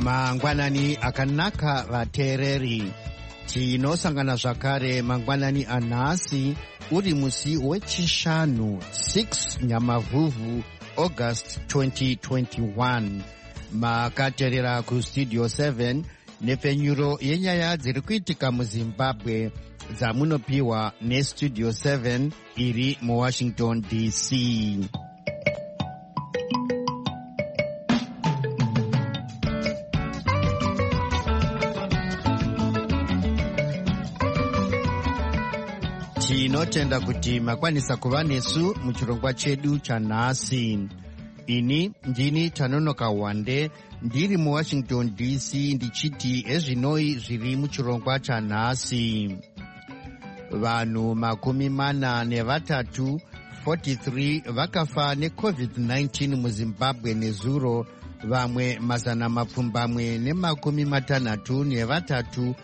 mangwanani akanaka vateereri, tinosangana zvakare mangwanani anhasi uri musi wechishanu 6 Nyamavhuvhu August 2021. Makateerera kustudio 7 nepfenyuro yenyaya dziri kuitika muZimbabwe dzamunopiwa nestudio 7 iri muWashington DC. Tinotenda kuti makwanisa kuva nesu muchirongwa chedu chanhasi. Ini ndini Tanonoka Wande, ndiri muWashington DC, ndichiti ezvinoi zviri muchirongwa chanhasi. Vanhu 43 vakafa neCovid-19 muZimbabwe nezuro, vamwe 263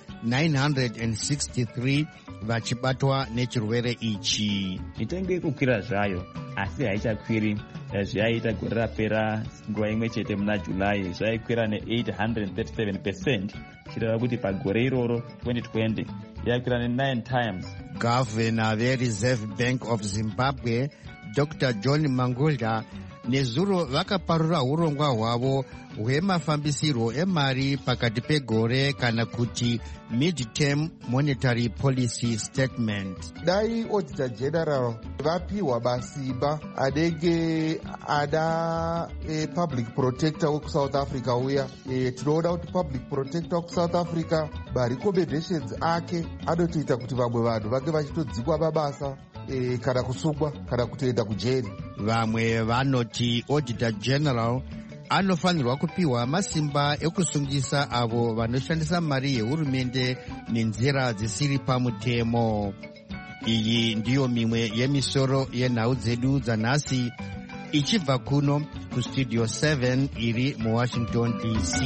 963 vachibatwa nechirwere ichi. Mitengo ikukwira zvayo asi haichakwiri. Zvaiita gore rapera nguva imwe chete muna Julai zvaikwira ne837%, chireva kuti pagore iroro 2020 yakwira ne9 times. Gavana veReserve Bank of Zimbabwe Dr. John Mangudya nezuro vakaparura urongwa hwavo hwemafambisiro emari pakati pegore, kana kuti mid-term monetary policy statement. Dai Auditor General vapiwa masimba anenge ada public protector wekusouth Africa uya, tinoona kuti public protector wekusouth Africa marecommendations ake anotoita kuti vamwe vanhu vange vachitodzikwa mabasa kana kusungwa kana kutoenda kujeri. Vamwe vanoti Auditor General anofanirwa kupiwa masimba ekusungisa avo vanoshandisa mari yehurumende nenzira dzisiri pamutemo. Iyi ndiyo mimwe yemisoro yenhau dzedu dzanhasi, ichibva kuno kustudio 7 iri muWashington DC.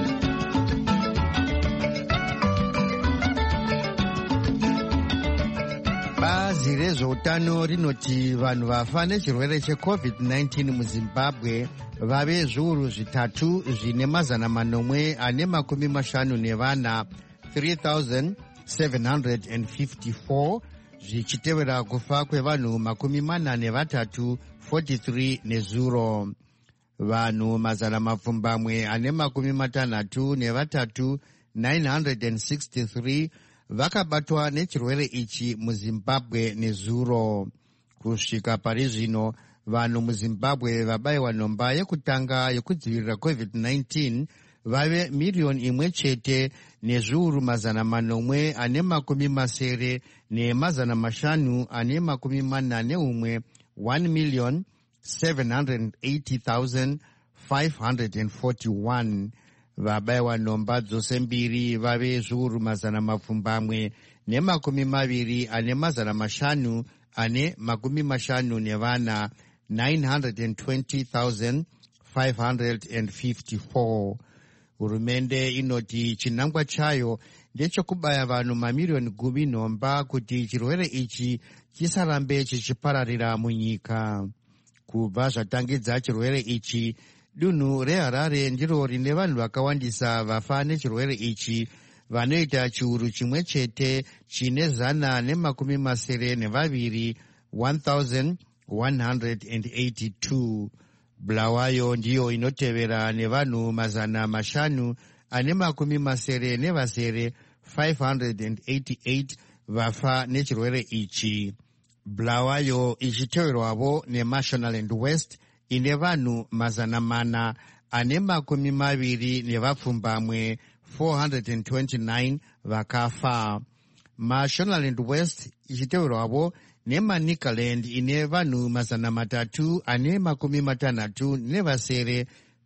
Bazi rezveutano rinoti vanhu vafa nechirwere cheCovid-19 muZimbabwe vave zviuru 3,454 3,754, zvichitevera kufa kwevanhu 43 nezuro. Vanhu 63 963 vakabatwa nechirwere ichi muZimbabwe nezuro. Kusvika pari zvino, vanhu muZimbabwe vabayiwa nhomba yekutanga yekudzivirira COVID-19 vave 1,000,000 nezviuru 780,541, 1,780,541. Vabayiwa nhomba dzose mbiri vave zviuru 2,550,920,554. 920,554. Hurumende inoti chinangwa chayo ndechekubaya vanhu mamiliyoni 10 nhomba kuti chirwere ichi chisarambe chichipararira munyika. Kubva zvatangidza chirwere ichi, dunhu reHarare ndiro rine vanhu vakawandisa vafa nechirwere ichi, vanoita chiuru chimwe chete chine 172, 1,182. Bulawayo ndiyo inotevera nevanhu 588 vafa nechirwere ichi. Bulawayo ichiteverwavo neMashonaland West ine vanhu 420 429 vakafa. Mashonaland West ichiteverwavo neManicaland ine vanhu 360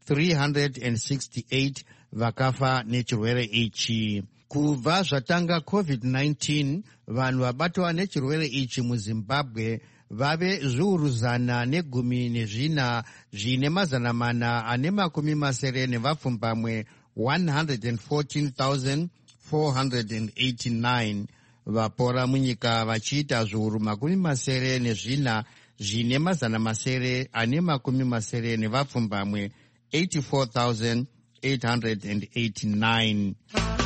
368 vakafa nechirwere ichi. Kubva zvatanga COVID-19, vanhu vabatwa nechirwere ichi muZimbabwe vave zviuru 114 zvine 114,489. Vapora munyika vachiita zviuru 74 zvine 84,084 $1,889.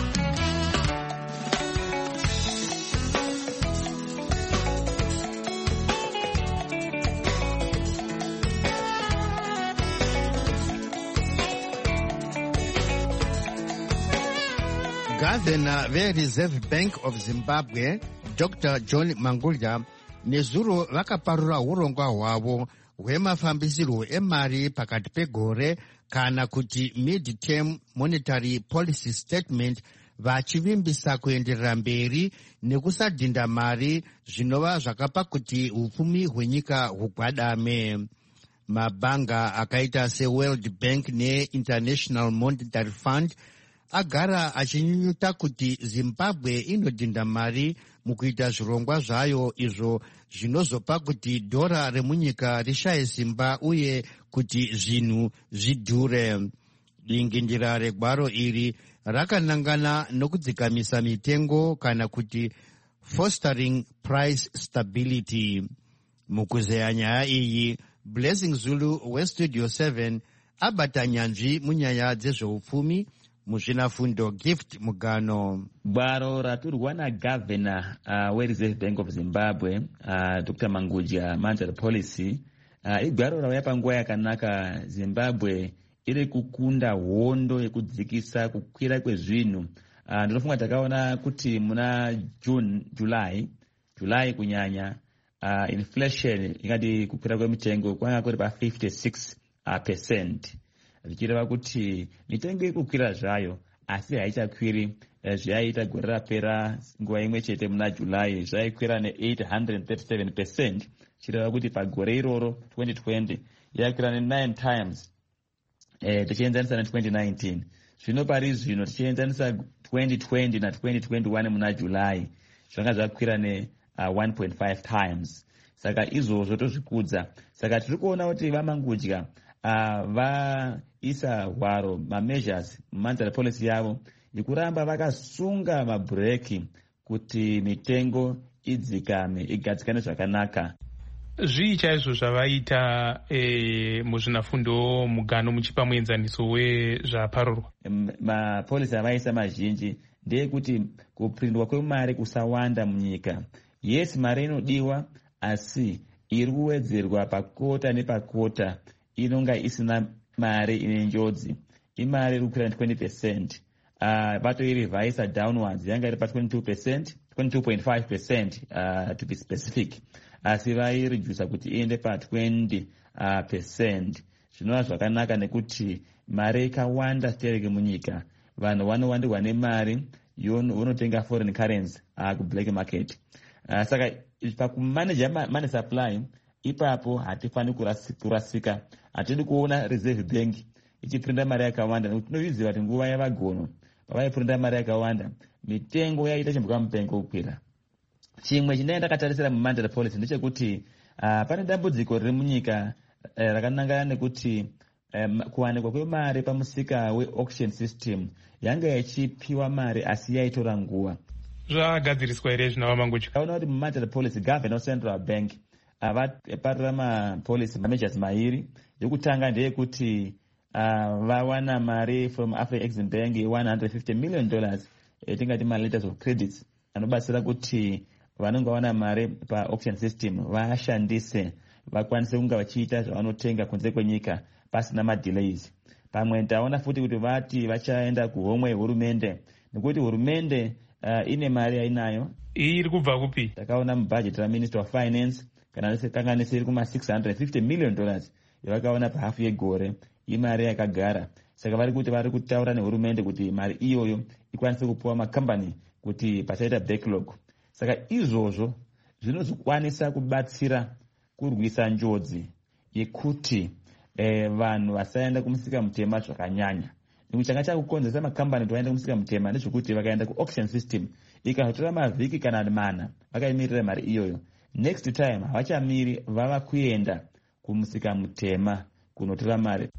Governor veReserve Bank of Zimbabwe Dr. John Mangudya nezuro vakaparura urongwa hwavo hwemafambisirwo emari pakati pegore kana kuti mid-term monetary policy statement, vachivimbisa kuenderera mberi nekusadhinda mari zvinova zvakapa kuti upfumi hwenyika hugwadame. Mabhanga akaita seWorld Bank neInternational Monetary Fund agara achinyunyuta kuti Zimbabwe inodhinda mari mukuita zvirongwa zvayo, izvo zvinozopa kuti dhora remunyika rishaye simba uye kuti zvinhu zvidhure. Dingindira regwaro iri rakanangana nokudzikamisa mitengo kana kuti fostering price stability. Mukuzeya nyaya iyi, Blessing Zulu weStudio 7 abata nyanzvi munyaya dzezveupfumi muzvinafundo Gift Mugano. Gwaro raturwa naGavana weReserve Bank of Zimbabwe Dr. Mangudya monetary policy igwaro rauya panguva yakanaka. Zimbabwe iri kukunda hondo yekudzikisa kukwira kwezvinhu. Ndinofunga takaona kuti muna July kunyanya inflation ingati kukwira kwemitengo kwanga kuri pa56%, zvichireva kuti mitengo ikukwira zvayo asi haichakwiri zvaiita gore rapera nguva imwe chete muna July zvaikwira ne837%, zvichireva kuti pagore iroro 2020 yakwira ne9 times tichienzanisa na2019. Zvino pari zvino tichienzanisa 2020 na 2021 muna July zvanga zvakwira ne1.5 times. Saka izvozvo tozvikudza. Saka tiri kuona kuti vaMangudya vaisa hwaro mameasures monetary policy yavo yekuramba vakasunga mabhureki kuti mitengo idzikame igadzikane zvakanaka. Zvii chaizvo zvavaita muzvinafundo Mugano muchipa muenzaniso wezvaparurwa? Mapolisi avaisa mazhinji ndeyekuti kuprindwa kwemari kusawanda munyika. Yes, mari inodiwa asi iri kuwedzerwa pakota nepakota inonga isina mari ine njodzi. Imari iri kukwira 20%. Vatoirevisa downwards yanga iri pa 22%, 22.5% to be specific. Asi vairedusa kuti iende pa 20%. Zvinova zvakanaka nekuti mari ikawanda stereke munyika, vanhu vanowandirwa nemari yonotenga foreign currency kublack market. Saka pakumanage money supply ipapo hatifani kurasika. Hatidi kuona Reserve Bank ichiprinda mari yakawanda nekuti tinoziva kuti nguva yavagono pavaiprinda mari yakawanda mitengo yaita chimbuka mupengo kukwira. Chimwe chinenge ndakatarisira mumonetary policy ndechekuti pane dambudziko riri munyika rakanangana nekuti kuwanikwa kwemari pamusika weauction system yanga ichipiwa mari asi yaitora nguva. Zvagadziriswa here zvina vaMangudya? Taona kuti mumonetary policy Governor weCentral Bank vaparira mapolicy measures mairi. Yokutanga ndeyekuti vawana mari from Africa Exim Bank $150 million tingati letters of credits anobatsira kuti vanonga wana mari paauction system vashandise vakwanise kunga vachiita zvavanotenga kunze kwenyika pasina madelays. Pamwe taona futi kuti vati vachaenda kuhomwe hurumende nekuti hurumende ine mari yainayo. Iri kubva kupi? Takaona mubudget raMinister of Finance kana kanganise iri kuma $650 million yavakaona pahafu yegore. Imari yakagara. Saka vari kuti vari kutaura nehurumende kuti mari iyoyo ikwanise kupuwa makambani kuti pasaita backlog. Saka izvozvo zvinozokwanisa kubatsira kurwisa njodzi yekuti vanhu vasaenda kumusika mutema zvakanyanya. Nekuti changa chakukonzeresa makambani kuti vaende kumusika mutema ndezvekuti vakaenda kuauction system ikazotora mavhiki kana mana vakaimirira mari iyoyo, next time havachamiri vava kuenda kumusika mutema kunotora mari.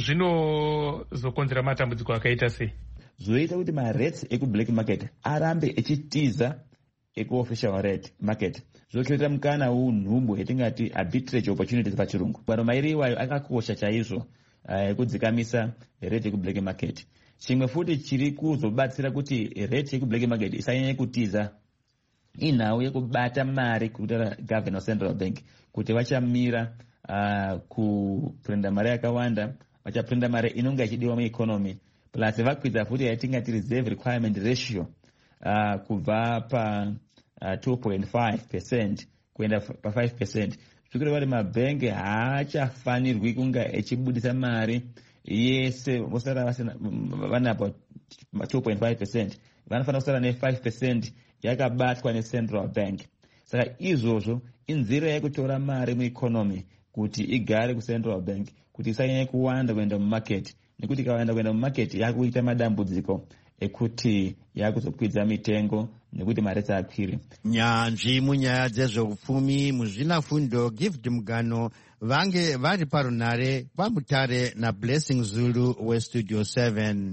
Zvinozokonzera matambudziko akaita sei? Zvoita kuti marates ekublack market arambe echitiza ekuofficial rate market. Zvokuita mukana unhumbu yatingati arbitrage opportunities pachirungu. Baro mairi iwayo akakosha chaizvo ekudzikamisa rate ekublack market. Chimwe futi chiri kuzobatsira kuti rate yekublack market isanyanye kutiza inhau yekubata mari kutaura governor central bank kuti vachamira kuprinda mari yakawanda, vachaprinda mari inonga ichidiwa mueconomy, plus vakwidza futi yatingati reserve requirement ratio kubva pa 2.5% kuenda pa 5%. Zvikureva kuti mabhengi haachafanirwi kunga echibudisa mari yese vosara vanapa 2.5%, vanofanira kusara ne5% yakabatwa necentral bank. Saka izvozvo inzira yekutora mari mueconomy kuti igare kucentral bank, kuti isanyanye kuwanda kuenda mumarket, nekuti ikawanda kuenda mumarket yakuita madambudziko ekuti yakuzokwidza mitengo nekuti mari dzakwire. Nyanzvi munyaya dzezveupfumi muzvinafundo Gift Mugano vange vari parunare pamutare naBlessing Zulu weStudio 7.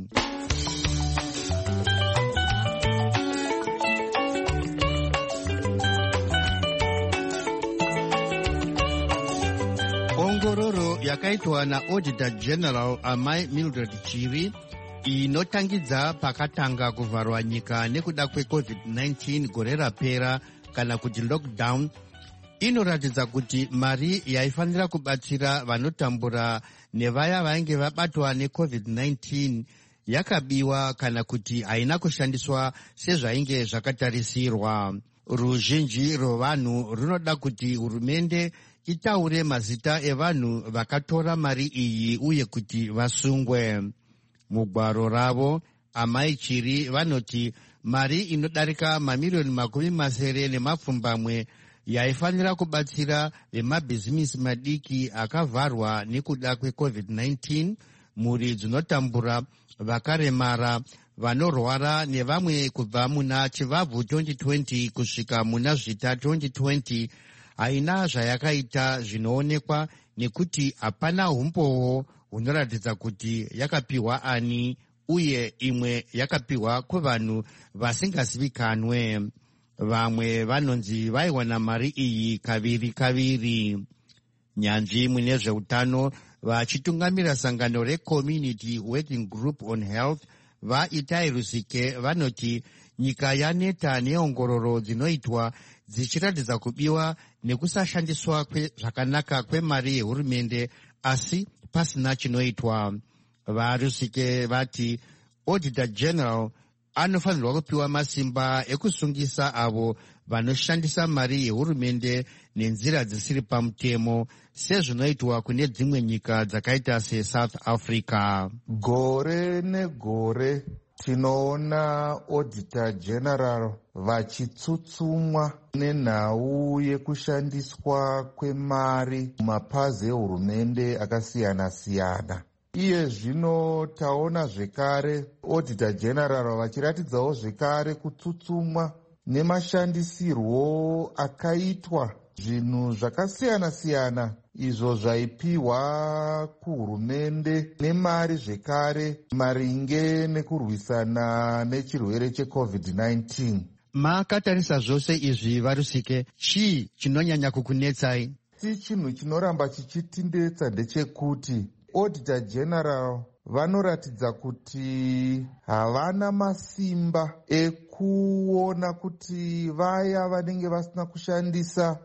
Ongororo yakaitwa naAuditor General Amai Mildred Chiri inotangidza pakatanga kuvharwa nyika nekuda kweCovid-19 gore rapera kana kuti lockdown, inoratidza kuti mari yaifanira kubatsira vanotambura nevaya vainge vabatwa neCovid-19 yakabiwa kana kuti haina kushandiswa sezvainge zvakatarisirwa. Ruzhinji rwovanhu runoda kuti hurumende itaure mazita evanhu vakatora mari iyi uye kuti vasungwe. Mugwaro ravo Amai Chiri vanoti mari inodarika mamirioni 7 yaifanira kubatsira vemabhizimisi madiki akavharwa nekuda kweCovid-19, mhuri dzinotambura, vakaremara, vanorwara nevamwe kubva muna Chivabvu 2020 kusvika muna Zvita 2020 haina zvayakaita zvinoonekwa nekuti hapana umboo hunoratidza kuti yakapiwa ani, uye imwe yakapiwa kuvanhu vasingazivikanwe. Vamwe vanonzi vaiwana mari iyi kaviri. Nyanzvi mune zveutano vachitungamira sangano reCommunity Working Group on Health vaItai Rusike vanoti nyika yaneta neongororo dzinoitwa dzichiratidza kubiwa nekusashandiswa zvakanaka kwemari yehurumende, asi pasina chinoitwa. VaRusike vati Auditor General anofanirwa kupiwa masimba ekusungisa avo vanoshandisa mari yehurumende nenzira dzisiri pamutemo sezvinoitwa kune dzimwe nyika dzakaita seSouth Africa. Gore negore tinoona Auditor General vachitsutsumwa nenhau yekushandiswa kwemari mumapazi ehurumende akasiyana-siyana. Iye zvino taona zvekare Auditor General vachiratidzawo zvekare kutsutsumwa nemashandisirwo akaitwa zvinhu zvakasiyana-siyana izvo zvaipiwa kuhurumende nemari zvekare maringe nekurwisana nechirwere cheCovid-19. Makatarisa zvose izvi VaRusike, chii chinonyanya kukunetsai? Chinhu chinoramba chichitindetsa ndechekuti Auditor General vanoratidza kuti havana masimba ekuona kuti vaya vanenge vasina kushandisa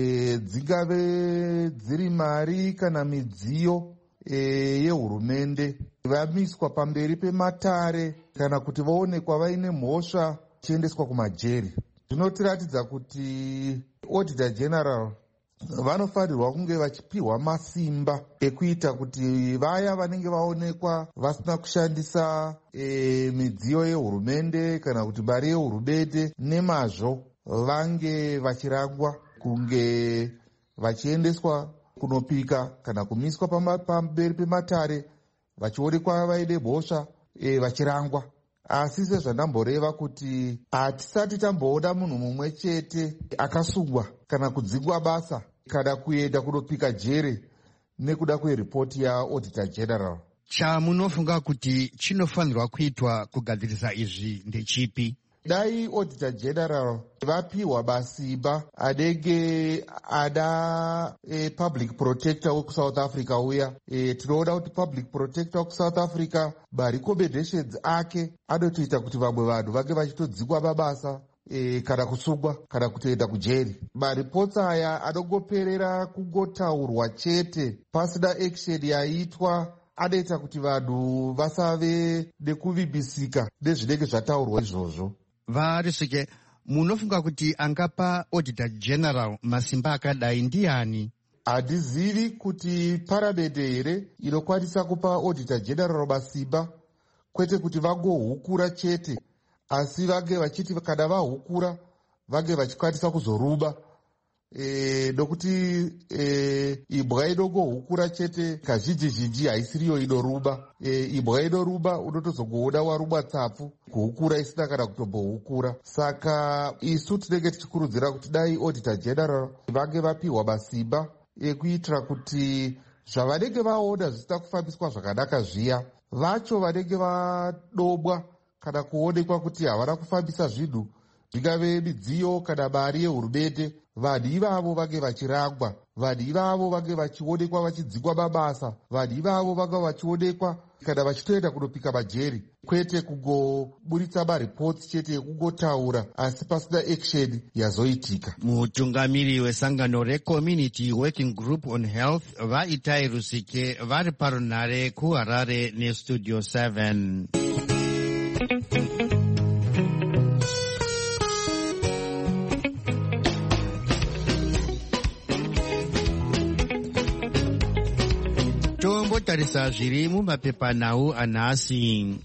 dzingave dziri mari kana midziyo yehurumende vamiswa pamberi pematare kana kuti vaonekwa vaine mhosva chiendeswa kumajeri. Zvinotiratidza kuti Auditor General vanofanirwa kunge vachipiwa masimba ekuita kuti vaya vanenge vaonekwa vasina kushandisa midziyo yehurumende kana kuti mari yehurumende nemazvo vange vachirangwa, kunge vachiendeswa kunopika kana kumiswa pamberi pematare vachionekwa vaine mhosva vachirangwa. Asi sezvandamboreva kuti hatisati tamboona munhu mumwe chete akasungwa kana kudzingwa basa kana kuenda kunopika jere nekuda kweripoti yaAuditor General. Chamunofunga kuti chinofanirwa kuitwa kugadzirisa izvi ndechipi? dai auditor general vapiwa basimba anenge ada public protector wekusouth africa uya, tinoona kuti public protector wekusouth africa marecommendations ake anotoita kuti vamwe vanhu vange vachitodzingwa mabasa kana kusungwa kana kutoenda kujeri. Maripotsi aya anongoperera kungotaurwa chete pasina action yaitwa, anoita kuti vanhu vasave nekuvimbisika nezvinenge zvataurwa izvozvo. Varisike, munofunga kuti angapa auditor general masimba akadai ndiani? Handizivi kuti paramende here inokwanisa kupa auditor general masimba, kwete kuti vangohukura chete, asi vange vachiti kana vahukura vange vachikwanisa kuzorumba, nokuti imbwa inongohukura chete kazhinji zhinji haisiriyo inorumba. Imbwa inorumba unotozongoona warumwa tsapfu, kuhukura isina kana kutombohukura. Saka isu tinenge tichikurudzira kuti dai auditor general vange vapiwa masimba ekuitira kuti zvavanenge vaona zvisina kufambiswa zvakanaka zviya, vacho vanenge vadomwa kana kuonekwa kuti havana kufambisa zvinhu, zvingave midziyo kana mari yehurumende, vanhu ivavo vange vachirangwa, vanhu ivavo vange vachionekwa vachidzingwa mabasa, vanhu ivavo vange vachionekwa kana vachitoenda kunopika majeri, kwete kungoburitsa maripotsi chete ekungotaura asi pasina action yazoitika. Mutungamiri wesangano reCommunity Working Group on Health Vaitai Rusike vari parunhare kuHarare neStudio 7. Tombotarisa zviri mumapepanhau anhasi.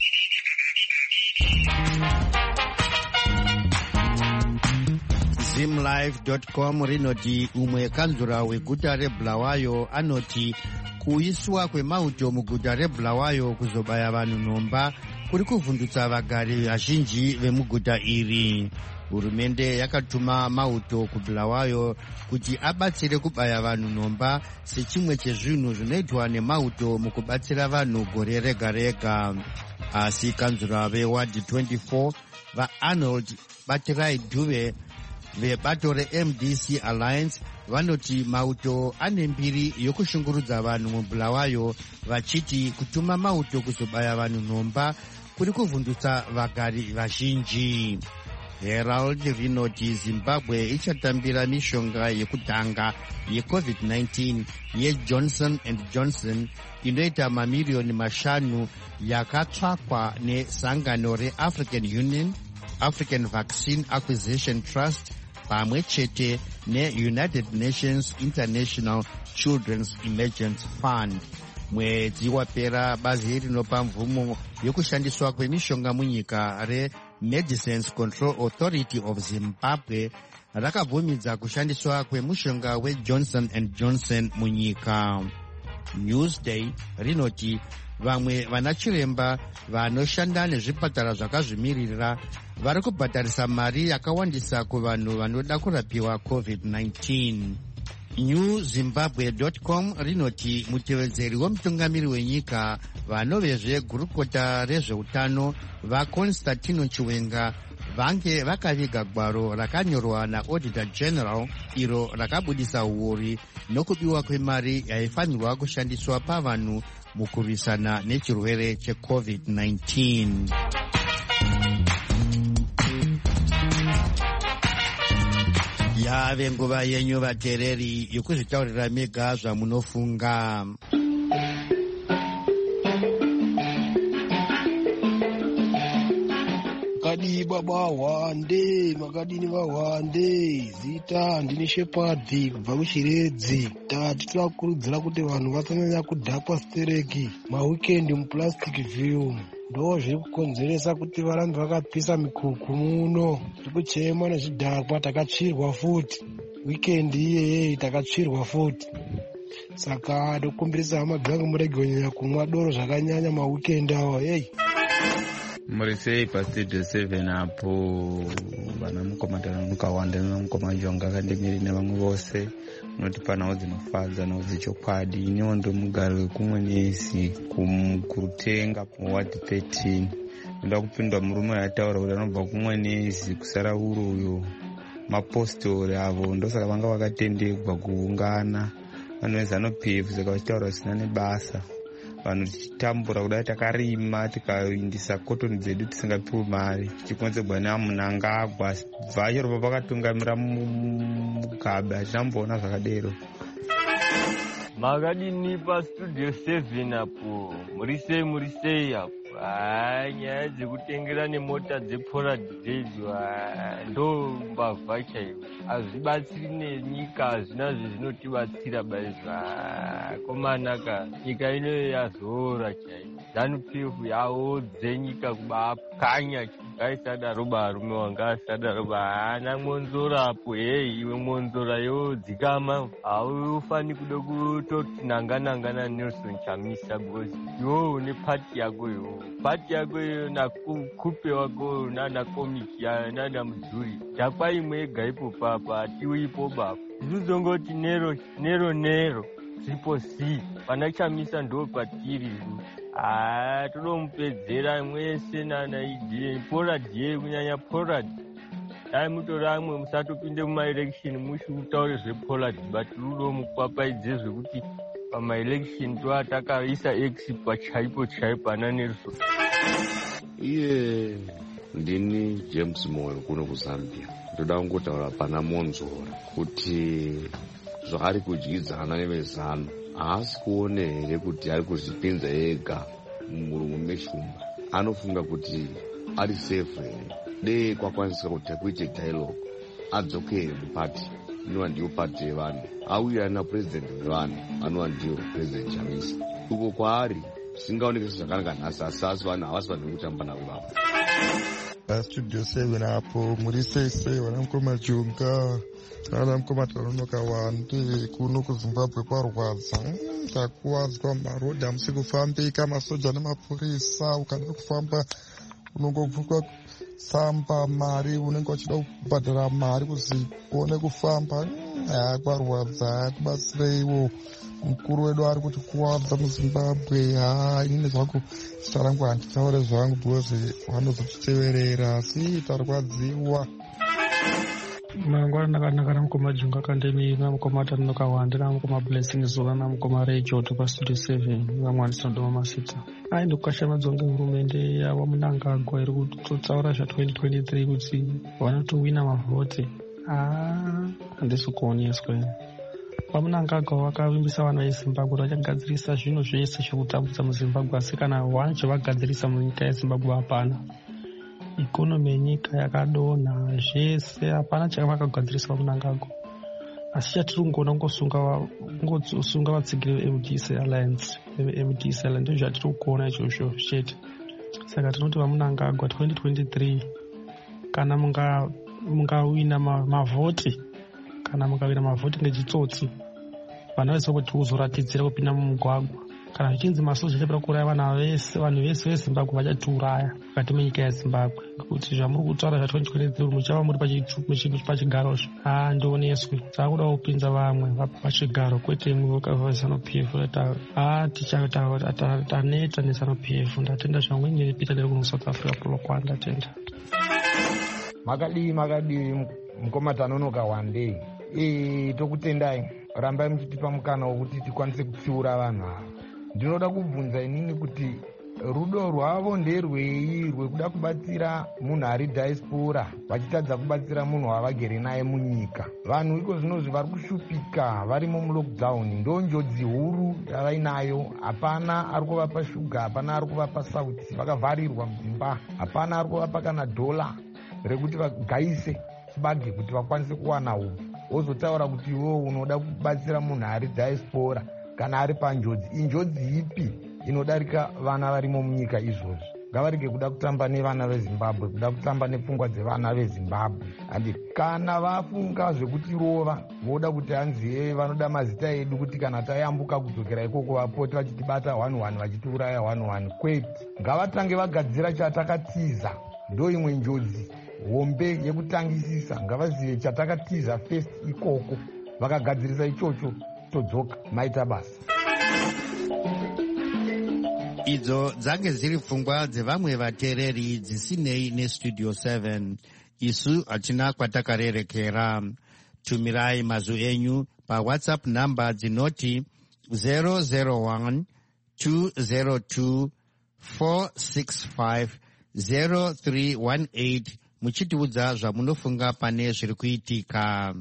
Zimlive.com rinoti umwe kanzura weguta reBulawayo anoti kuiswa kwemauto muguta reBulawayo kuzobaya vanhu nhomba kuri kuvhundutsa vagari vazhinji vemuguta iri. Hurumende yakatuma mauto kuBulawayo kuti abatsire kubaya vanhu nhomba sechimwe chezvinhu zvinoitwa nemauto mukubatsira vanhu gore rega rega. Asi kanzura veward 24 vaArnold Batirai Dube vebato reMDC Alliance vanoti mauto ane mbiri yokushungurudza vanhu muBulawayo, vachiti kutuma mauto kuzobaya vanhu nhomba kuri kuvhundutsa vagari vazhinji. Herald rinoti Zimbabwe ichatambira mishonga yekutanga yeCovid-19 yeJohnson & Johnson inoita mamiliyoni 5 yakatsvakwa nesangano reAfrican Union, African Vaccine Acquisition Trust pamwe chete neUnited Nations International Children's Emergency Fund. Mwedzi wapera bazi rinopa mvumo yokushandiswa kwemishonga munyika reMedicines Control Authority of Zimbabwe rakabvumidza kushandiswa kwemushonga weJohnson & Johnson munyika. Newsday rinoti vamwe vanachiremba vanoshanda nezvipatara zvakazvimirira vari kubhadharisa mari yakawandisa kuvanhu vanoda kurapiwa COVID-19. NewZimbabwe.com rinoti mutevedzeri wemutungamiri wenyika vanovezvegurukota rezveutano vaConstantino Chiwenga vange vakaviga gwaro rakanyorwa naAuditor General iro rakabudisa uori nokubiwa kwemari yaifanirwa kushandiswa pavanhu mukurwisana nechirwere cheCovid-19. Yave nguva yenyu vateereri yokuzvitaurira mega zvamunofunga. Makadini baba wande, makadini vawande, zita ndini Shepherd kubva kuChiredzi. Tati tirakurudzira kuti vanhu vasanyanya kudhakwa stereki mawikendi muplastic film. Ndo zviri kukonzeresa kuti varambe vakapisa mikuku muno. Tiri kuchema nezvidhakwa, takatsvirwa futi. Wikendi iyeye takatsvirwa futi. Saka ndokumbirisa hama dzangu murege kunyanya kumwa doro zvakanyanya mawikendi awa. Hey. Murisei pastudio 7 apo vana mukoma Tanonukawanda nemukoma Jonga Kandemiri nevamwe vose munotipa nhau dzinofadza, nhau dzechokwadi. Iniwo ndo mugari wekumwenezi kurutenga muwadi 13. Ndoda kupindwa murume ataura kuti anobva kumwenezi kusara uroyo mapostori avo ndosaka vanga vakatendegwa kuungana. Vanhu vezanupf saka vachitaura zvisina nebasa, vanhu tichitambura kudai takarima tikaindisa kotoni dzedu tisingapiwe mari, tichikonzerwa neamunangagwa vachirobva pakatungamira mugaba atinamboona zvakadero. Makadini pastudio 7 apo murisei apo nyaya dzekutengera nemota dzeporadhedzo ndo mbavha chaivo, hazvibatsiri nenyika, hazvina zvezvinotibatsira baizva komanaka. Nyika ino yazora chaivo, ZANU-PF yaodze nyika kubapwanya. Ngaisadaro barume wanga asadaro baana Monzora apo. Hei iwe Monzora yodzikama, haufani kuda kutoti nangana Nelson Chamisa because iwo une pati yako iwo. Pati yako iyo nakupe wako nana komiki nana mudhuri takwaimwe ega ipo papa atiwipo baba. Zvizongoti nero triple C pana Chamisa ndo patiri. Todomupedzera mwese nana ije Poradie kunyanya Porad. Dai mutoramwe musatopinde mumaelection mushutaure zvePolad but rudo mukwapaidze zvekuti pamaelection toatakaisa X pachaipo ana Nelson. Iye ndini James Moyo kuno kuZambia. Ndoda kungotaura pana Monzora kuti zvaari kudyidzana nevezano haasi kuone here kuti ari kuzvipinza ega mumuromo meshumba. Anofunga kuti ari safe here dei kwakwanisika kuti kuite dialogue adzokere mupati inova ndiyo pati yevanhu, auya napurezidendi wevanhu anova ndiyo purezidendi Chamisa. Uko kwaari zvingaonekesa zvakanaka nhasi, asi vanhu havasi vanhu vekutamba navo vavo. Studio 7 apo murisei vana mukoma Jonga vana mukoma Tanonukawanda kuno kuZimbabwe kwarwadza. Takuwadzwa marodhi hamusi kufambika, masoja nemapurisa. Ukada kufamba unongobvukwa tsamba mari, unenge uchida kubhadhara mari kuzi uone kufamba. Kwarwadza, tibatsireiwo. Mukuru wedu ari kuti kuwadza muZimbabwe. Inini zvangu zita rangu handitaure zvangu because vanozotiteverera, asi tarwadziwa. Mangwana nakanaka namukoma Jonga Kandemiri namukoma Tanonukawanda namukoma Blessing Zola namukoma Rachel pa Studio 7 vamwandisa ndoma masita. Ndokukashamadzwa ngehurumende yawamunangagwa iri kutotsaura zva2023 kuti vanotowina mavhoti. Handisi kuoneswa. Vamunangagwa vakavimbisa vanhu veZimbabwe kuti vachagadzirisa zvinhu zvese zvekutambudza muZimbabwe, asi kana wacho vagadzirisa munyika yeZimbabwe hapana. Ikonomi yenyika yakadonha zvese, hapana chakavakagadzirisa vamunangagwa. Asi chatiri kungoona kungosunga vatsigiri veMDC Alliance ndizvo zvatiri kuona izvozvo chete. Saka tinoti vamunangagwa 2023 kana mungawina mavhoti, kana mukawina mavhoti ngechitsotsi, vana vese kuti uzoratidzira kupinda mumugwagwa. Kana zvichinzi masoja achapera kuuraya vanhu vese veZimbabwe vachatiuraya mukati menyika yeZimbabwe, ngekuti zvamuri kutaura zva2023 muchava muri pachigarozvo. Ndioneswe taakuda kupinza vamwe pachigaro, kwete imwe wakabva ZANU-PF. Taneta neZANU-PF. Ndatenda zvamweni ripita riri kuno South Africa pulokwa. Ndatenda. Makadii mukoma Tanonukawanda. Tokutendai, rambai muchitipa mukana wokuti tikwanise kupfuura vanhu ava. Ndinoda kubvunza inini kuti rudo rwavo nderwei rwekuda kubatsira munhu ari diaspora vachitadza kubatsira munhu wavagere naye munyika. Vanhu iko zvinozvi vari kushupika, varimo mulockdown. Ndo njodzi huru yavainayo. Hapana ari kuvapa shuga, hapana ari kuvapa sauti, vakavharirwa mudzimba. Hapana ari kuvapa kana dola rekuti vagaise chibage kuti vakwanise kuwana upu. Wozotaura kuti iwo unoda kubatsira munhu ari diaspora kana ari panjodzi. Injodzi ipi inodarika vana varimo munyika izvozvi? Ngavarege kuda kutamba nevana veZimbabwe, kuda kutamba nepfungwa dzevana veZimbabwe. Andi kana vafunga zvekuti rova voda kuti hanzi vanoda mazita edu kuti kana tayambuka kudzokera ikoko vapote vachitibata 1-1 vachitiuraya 1-1. Kwete, ngavatange vagadzira chatakatiza. Ndo imwe njodzi hombe yekutangisisa ngavazive chatakatiza first ikoko, vakagadzirisa ichocho todzoka maita basa. Idzo dzange dziri pfungwa dzevamwe vateereri dzisinei nestudio 7. Isu hatina kwatakarerekera. Tumirai mazwi enyu paWhatsApp namba dzinoti 001 202 465 0318 muchitiudza zvamunofunga pane zviri kuitika.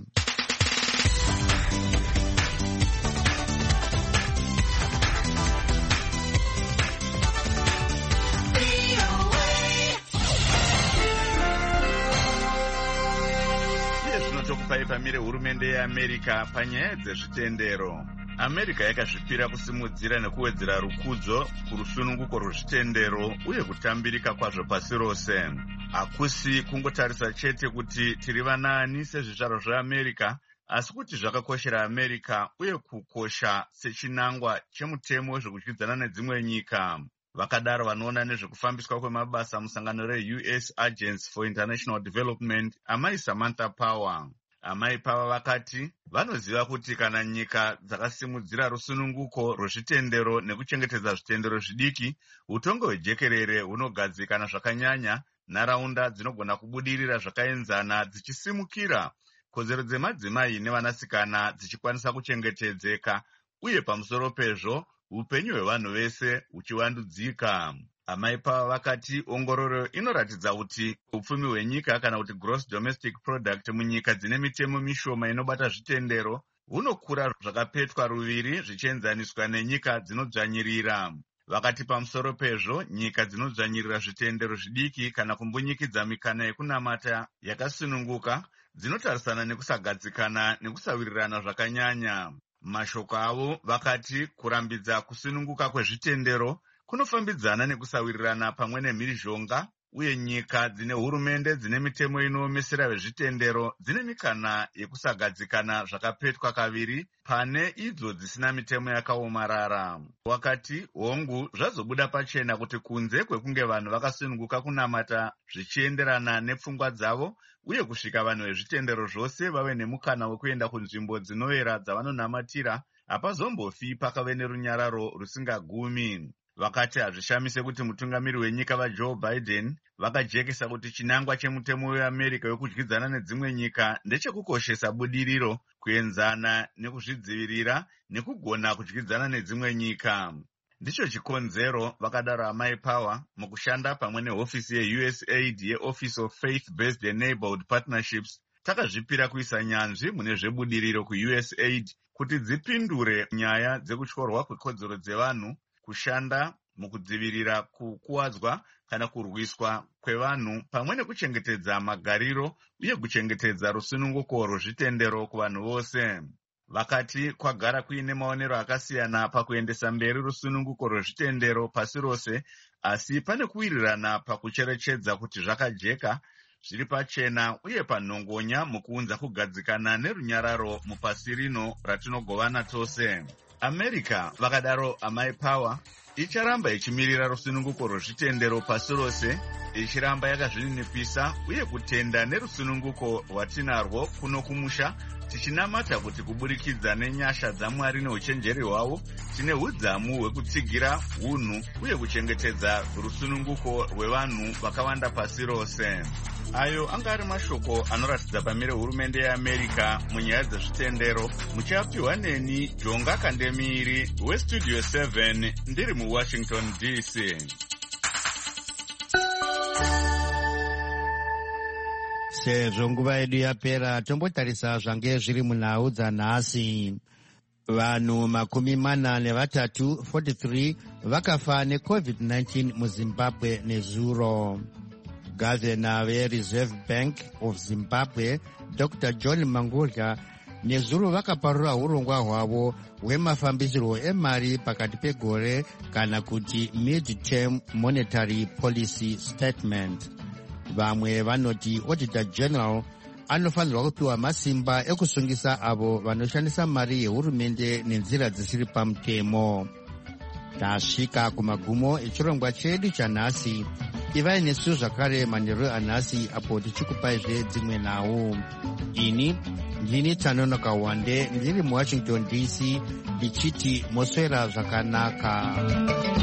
Pamire hurumende yeAmerica panyaya dzezvitendero. America yakazvipira kusimudzira nekuwedzera rukudzo kurusununguko rwezvitendero uye kutambirika kwazvo pasi rose. Hakusi kungotarisa chete kuti tiri vanani sezvizvarwa zveAmerica, asi kuti zvakakoshera America uye kukosha sechinangwa chemutemo wezvekudyidzana nedzimwe nyika. Vakadaro vanoona nezvekufambiswa kwemabasa musangano reUS Agency for International Development, amai Samantha Power. Amai Power vakati vanoziva kuti kana nyika dzakasimudzira rusununguko rwezvitendero nekuchengetedza zvitendero zvidiki, utongo hwejekerere hunogadzikana zvakanyanya, nharaunda dzinogona kubudirira zvakaenzana dzichisimukira, kodzero dzemadzimai nevanasikana dzichikwanisa kuchengetedzeka, uye pamusoro pezvo upenyu hwevanhu vese huchivandudzika. Amai Power vakati ongororo inoratidza kuti upfumi hwenyika kana kuti gross domestic product munyika dzine mitemo mishoma inobata zvitendero hunokura zvakapetwa ruviri zvichienzaniswa nenyika dzinodzvanyirira. Vakati pamusoro pezvo nyika dzinodzvanyirira zvitendero zvidiki kana kumbunyikidza mikana yekunamata yakasununguka dzinotarisana nekusagadzikana nekusawirirana zvakanyanya. Mashoko avo vakati kurambidza kusununguka kwezvitendero kunofambidzana nekusawirirana pamwe nemhirizhonga, uye nyika dzine hurumende dzine mitemo inoomesera vezvitendero dzine mikana yekusagadzikana zvakapetwa kaviri pane idzo dzisina mitemo yakaomarara. Wakati hongu zvazobuda pachena kuti kunze kwekunge vanhu vakasununguka kunamata zvichienderana nepfungwa dzavo uye kusvika vanhu vezvitendero zvose vave nemukana wekuenda kunzvimbo dzinoyera dzavanonamatira, hapazombofi pakave nerunyararo rusingagumi. Vakati hazvishamise kuti mutungamiri wenyika vaJoe Biden vakajekesa kuti chinangwa chemutemo weAmerica wekudyidzana nedzimwe nyika ndechekukoshesa budiriro, kuenzana nekuzvidzivirira nekugona kudyidzana nedzimwe nyika. Ndicho chikonzero, vakadaro amai Power, mukushanda pamwe nehofisi yeUSAID yeOffice of Faith-Based and Neighborhood Partnerships, takazvipira kuisa nyanzvi mune zvebudiriro kuUSAID kuti dzipindure nyaya dzekutyorwa kwekodzero dzevanhu, kushanda mukudzivirira kukuwadzwa kana kurwiswa kwevanhu pamwe nekuchengetedza magariro uye kuchengetedza rusununguko rwezvitendero kuvanhu vose. Vakati kwagara kuine maonero akasiyana pakuendesa mberi rusununguko rwezvitendero pasi rose, asi pane kuwirirana pakucherechedza kuti zvakajeka, zviri pachena uye panhongonya mukuunza kugadzikana nerunyararo mupasi rino ratinogovana tose. America, vakadaro amai Power, icharamba ichimirira rusununguko rwezvitendero pasi rose, ichiramba yakazvininipisa uye kutenda nerusununguko rwatinarwo kuno kumusha, tichinamata kuti kuburikidza nenyasha dzaMwari neuchenjeri hwavo tine udzamu hwekutsigira unhu uye kuchengetedza rusununguko rwevanhu vakawanda pasi rose. Ayo anga ari mashoko anoratidza pamire hurumende yeAmerica munyaya dzezvitendero, muchapiwa neni Jonga Kandemiri weStudio 7 ndiri muWashington DC. Sezvo nguva yedu yapera, tombotarisa zvange zviri munhau dzanhasi. Vanhu 43 43 vakafa neCovid-19 muZimbabwe nezuro. Gavhena veReserve Bank of Zimbabwe, Dr. John Mangurya, nezuro vakaparura urongwa hwavo hwemafambisirwo emari pakati pegore kana kuti mid-term monetary policy statement. Vamwe vanoti Auditor General anofanirwa kupiwa masimba ekusungisa avo vanoshandisa mari yehurumende nenzira dzisiri pamutemo. Tasvika kumagumo echirongwa chedu chanhasi. ivai nesu zvakare manheru anhasi apo tichikupaizve dzimwe nhau. Ini ndini Tanonoka Wande ndiri muWashington DC ndichiti moswera zvakanaka.